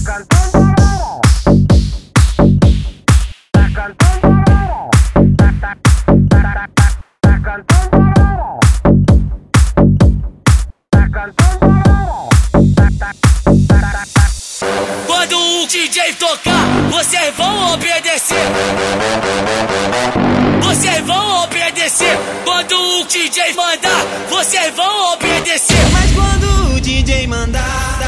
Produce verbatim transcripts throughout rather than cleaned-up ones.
Quando o D J tocar, vocês vão obedecer. Vocês vão obedecer. Quando o D J mandar, vocês vão obedecer. Mas quando o D J mandar,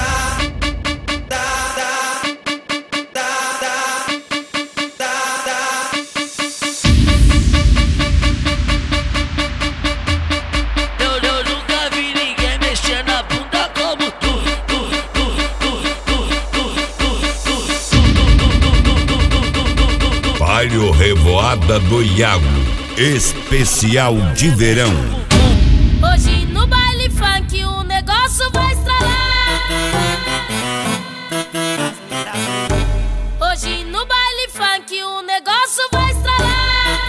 Baile Revoada do Iago, especial de verão. Hoje no baile funk o negócio vai estralar. Hoje no baile funk o negócio vai estralar.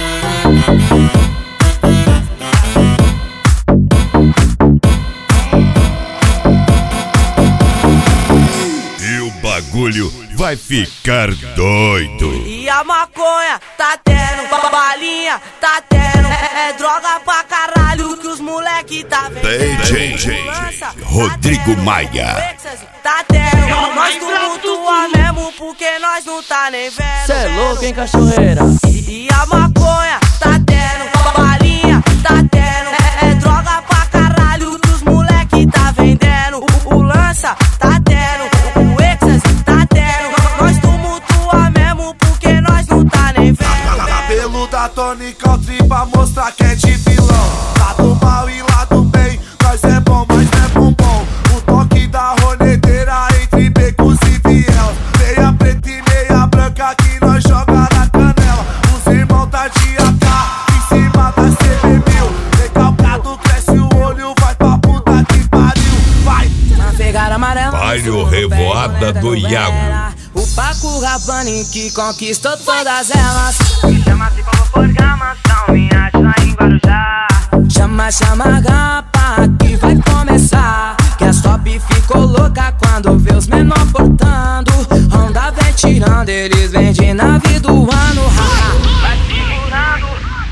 E o bagulho vai ficar doido. e a maconha tá tendo, balinha tá tendo, é, é droga pra caralho que os moleque tá vendo. D J Rodrigo Maia. Tá tendo, nós tumultua mesmo porque nós não tá nem vendo. Cê é louco, hein, cachorreira? E, e a maconha tá tendo, balinha tá tendo, é, é droga pra caralho que os moleque tá vendendo. O, o lança tá tendo, o Exas tá tendo, nós tumultua mesmo porque nós não tá nem vendo. Cabelo da Tony Country pra mostrar que é de vilão. Lado mal e lado bem, nós é bom, mas não é bombom. O toque da roneteira entre becos e viel. Meia preta e meia branca que nós joga na canela. Os irmãos tá de A K em cima da C B mil. Recalcado, cresce o olho, vai pra puta que pariu. Vai! Na pegada amarela, Baile Revoada do Iago. o Paco Rabanne que conquistou todas elas. Me chama se for programação, me acha lá em Guarujá. Chama, chama rapa que vai começar. Que a top ficou louca quando vê os menor portando. Onda vem tirando, eles vêm de nave do ano. Vai segurando.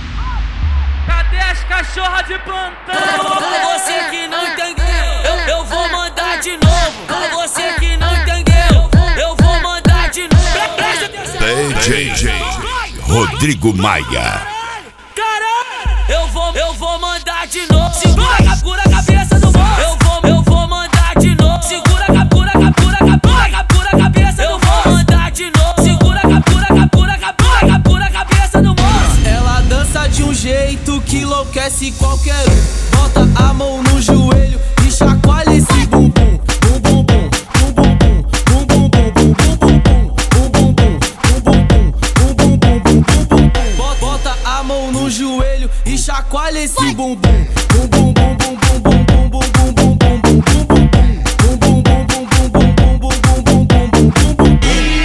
Cadê as cachorras de plantão? Você que não entendeu, eu, eu vou mandar de novo. Você que não entendeu, eu vou mandar de novo. Presta atenção. D J Rodrigo Maia. Caralho, eu vou, eu vou mandar de novo. Segura, captura a cabeça do moço. Eu vou, eu vou mandar de novo. Segura, captura, captura, captura, captura a cabeça do moço. Eu vou mandar de novo. Segura, captura, captura, captura, captura a cabeça do moço. Ela dança de um jeito que enlouquece qualquer um. Bota a mão no joelho e chacoalha esse bumbum. Bum bum bum, bum bum bum, bum bum bum, bum bum bum, bum bum bum, bum bum bum, bum bum bum, bum bum bum. Bota a mão no joelho e chacoalha esse bumbum. Bum bum bum bum bum bum bum bum bum bum bum bum bum bum. Bum bum bum bum bum bum bum bum bum bum bum bum bum.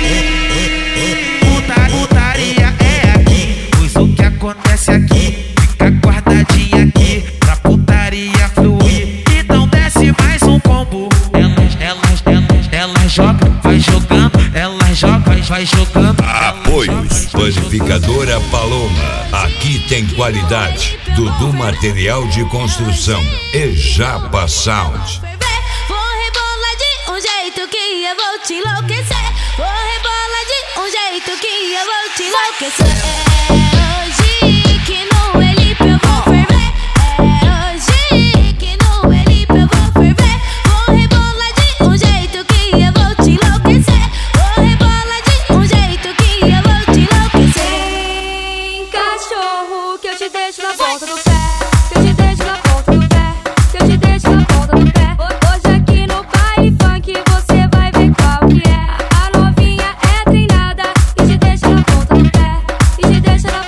Puta, putaria é aqui, pois o que acontece aqui fica guardadinho aqui pra putaria fluir. Então desce mais um combo. Elas, elas, elas, elas jogam, vai jogando, elas jogam, vai, vai jogando. Apoios Panificadora Paloma. Aqui tem qualidade. Dudu Material de Construção e Japa Sound. Vou rebolar de um jeito que eu vou te enlouquecer. Vou rebolar de um jeito que eu vou te enlouquecer. É hoje que no Elipe eu vou ferver. É hoje que no Elipe eu vou ferver. Vou rebolar de um jeito que eu vou te enlouquecer. Vou rebolar de um jeito que eu vou te enlouquecer. Vem, cachorro, que eu te deixo na ponta do pé. Que eu te deixo na ponta do pé. Que eu te deixo na ponta do pé. Hoje aqui no baile funk você vai ver qual que é. A novinha é treinada e te deixa na ponta do pé. E te deixa na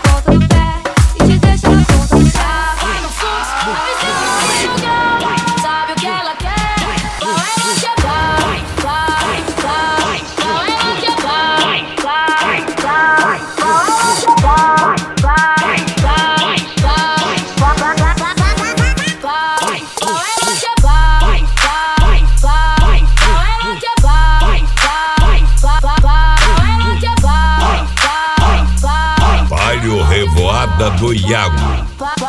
banda do Iago.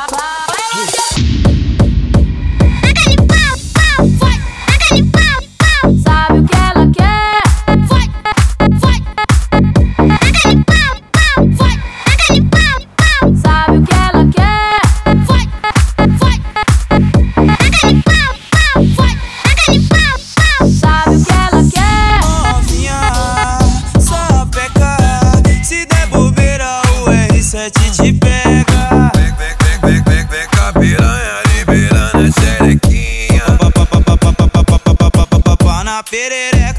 Sabe o que ela quer? Vai, vai. Aquele pau, pau, vai. Aquele pau, pau. Sabe o que ela quer? Vai, vai. Aquele pau, pau, vai. Aquele pau, pau. Sabe o que ela quer? Novinha, só peca. Se der bobeira, o R sete te pega. Vem, vem, vem, vem, vem, vem com a piranha liberando a xerequinha. Na perereca,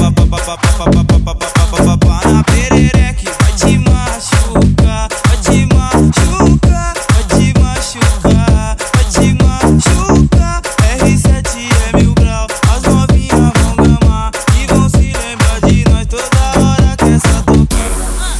na perereca, vai te machucar, vai te machucar, vai te machucar, vai te machucar. R sete é mil grau, as novinhas vão gamar e vão se lembrar de nós toda hora que essa tocar.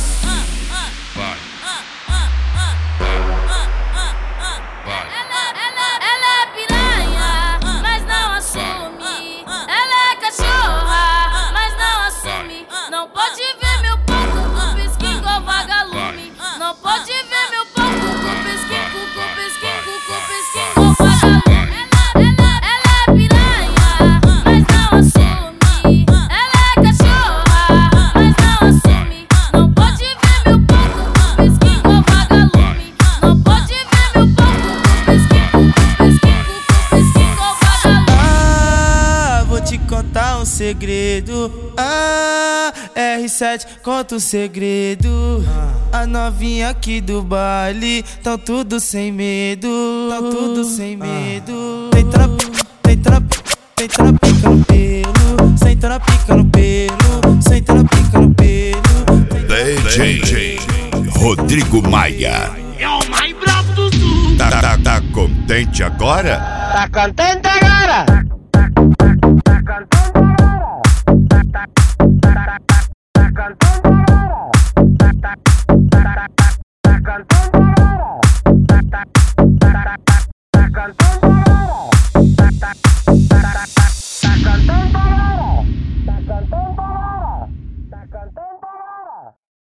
Ela é piranha, mas não assume. Ela é cachorra, mas não assume. Não pode ver meu ponto com pisquinho com vagalume. Não pode ver meu ponto com pisquinho, com pisquinho, com pisquinho com vagalume. Ela, ela é piranha, mas não assume. Ela é cachorra, mas não assume. Não pode ver meu ponto com pisquinho com vagalume. Não pode ver meu ponto com pisquinho, com pisquinho, com pisquinho com vagalume. Ah, vou te contar um segredo. Ah, R sete conta o segredo. A novinha aqui do baile tão tudo sem medo, tão tudo sem medo. Tem trapi, tem trapi, tem trapica no pelo, sem trapica no pelo, sem trapica no pelo. D J Rodrigo Maia. É o mais brabo do sul. Tá, tá, tá contente agora? Tá contente agora? Tá cantando